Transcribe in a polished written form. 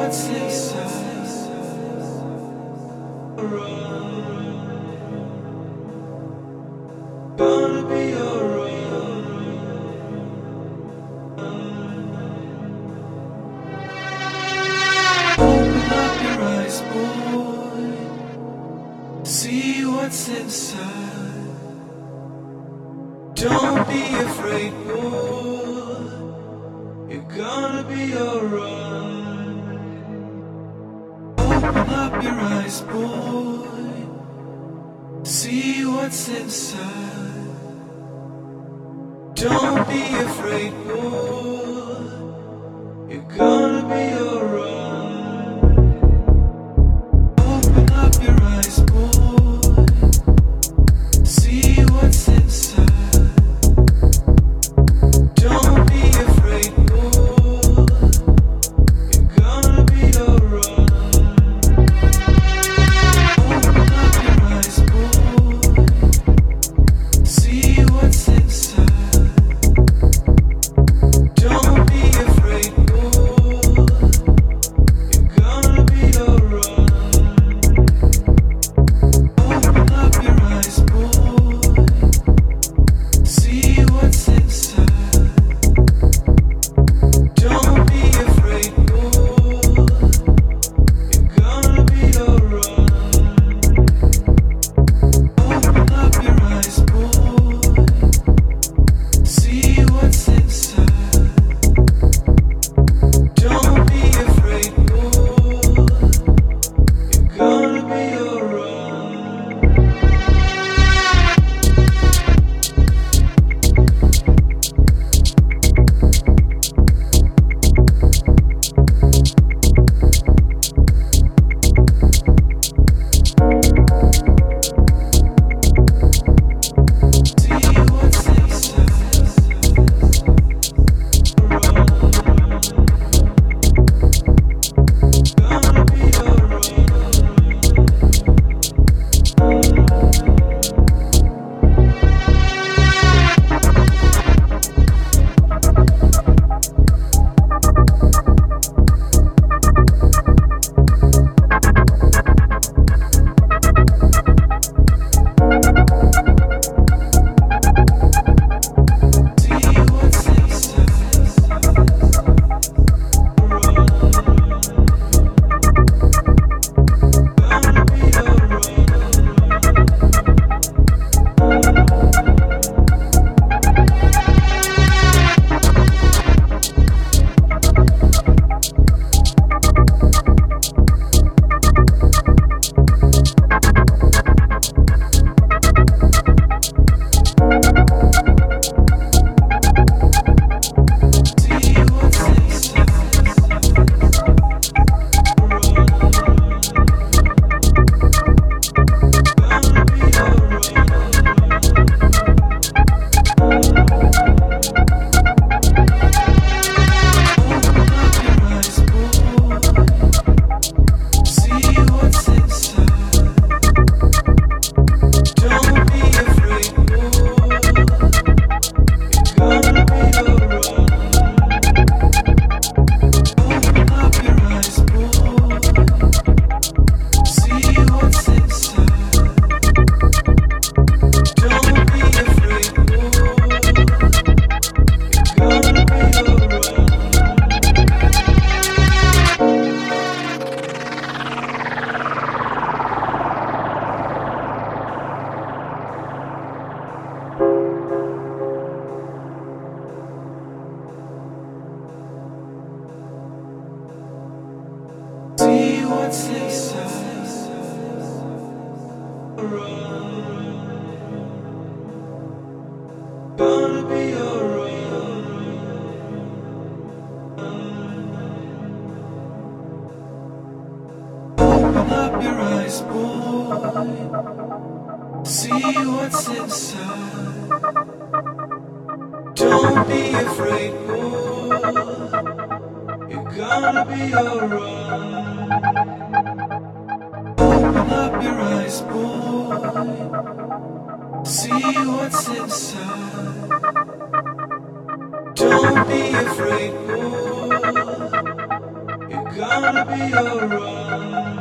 what's inside. Gonna be alright. Open up your eyes, boy. See what's inside. Don't be afraid, boy. You're gonna be alright. Open up your eyes, boy. See what's inside. Don't be afraid, boy. You're gonna be alright. Open up your eyes, boy. See what's inside. Don't be afraid, boy. You're gonna be alright. Open up your eyes, boy. See what's inside. Don't be afraid, boy. You're gonna be alright. Open up your eyes, boy. See what's inside. Don't be afraid, boy. You're gonna be alright. Open up your eyes, boy. See what's inside. Don't be afraid, boy. You're gonna be alright. See what's inside. Gonna be See what's inside. Gonna be See what's inside. Gonna be Open up your eyes, boy. See what's inside. Don't be afraid, boy. You're gonna be alright. Open up your eyes, boy. See what's inside. Don't be afraid, boy. You're gonna be alright. See what's inside. Gonna be alright. Open up your eyes, boy. See what's inside. Don't be afraid, boy. You're gonna be alright. Open up your eyes, boy. See what's inside. Don't be afraid, boy. You're gonna gonna be alright.